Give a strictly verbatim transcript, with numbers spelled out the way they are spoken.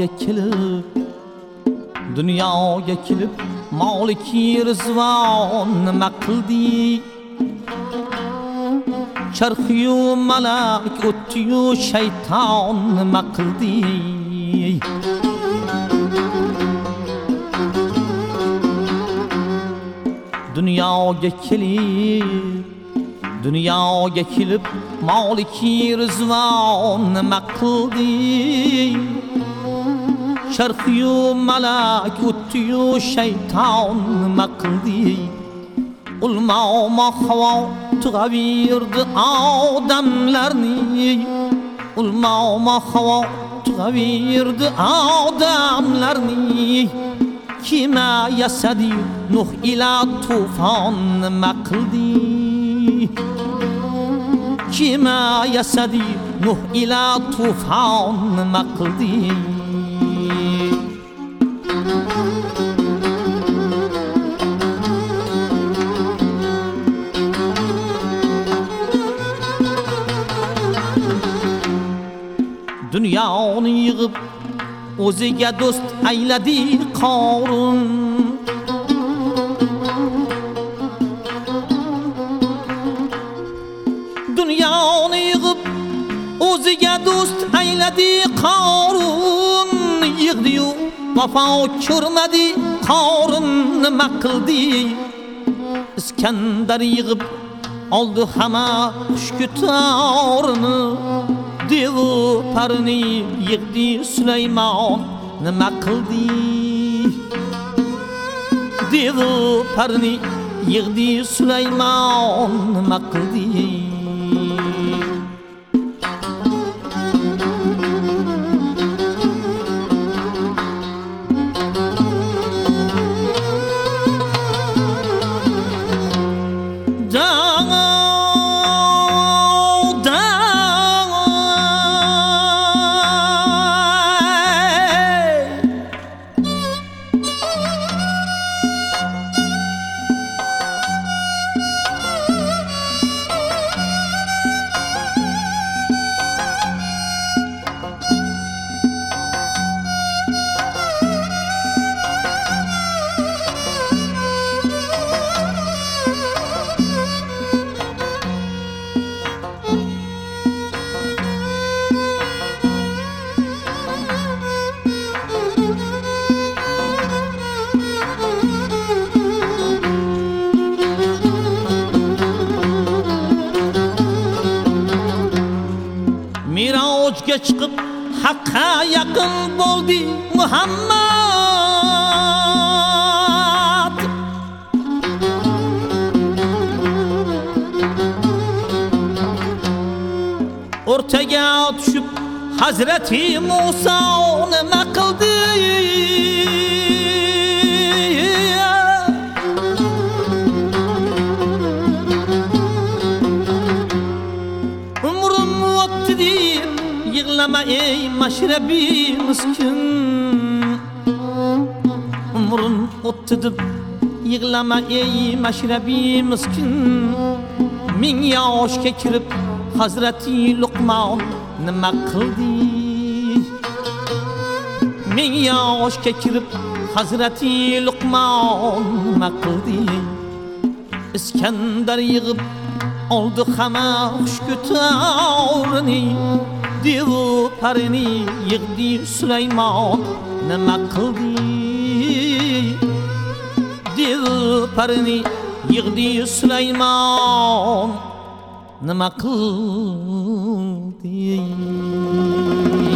dunyoga kelib dunyoga kelib Maliki Rizvon nima qildi? Charxiyu malak o'tdiyu shayton nima qildi? Dunyoga kelib dunyoga kelib Maliki Rizvon nima qildi? Charxiyu malak o'tdiyu shayton nima qildi? Ulma havo tug'avirdi odamlarni, ulma havo tug'avirdi odamlarni. Kima yasadi Nuh ila tufon nima qildi? Kima yasadi Nuh ila tufon nima qildi? Dunyoni yig'ib o'ziga do'st ayladi Qorun. Dunyoni yig'ib o'ziga do'st ayladi Qorun. Yig'di-yu vafo ko'rmadi Qorun nima qildi? Iskandar yig'ib oldi hamma xushkutorini. Devu parini yig'di Sulaymon nima qildi? Devu parini yig'di Sulaymon nima qildi? Mirojga chiqib haqqa yaqin bo'ldi Muhammad. O'rtaga tushib Hazrati Musa nima qildi? Yig'lama ey mashrabi miskin, umrin o'tdi deb yig'lama ey mashrabi miskin. Ming yoshga kirib Hazrati Luqmon nima qildi? Ming yoshga kirib Hazrati Luqmon nima qildi? Iskandar yig'ib oldi hamma xushkutorini. Devu parini yig'di Sulaymon nima qildi? Devu parini yig'di Sulaymon nima qildi?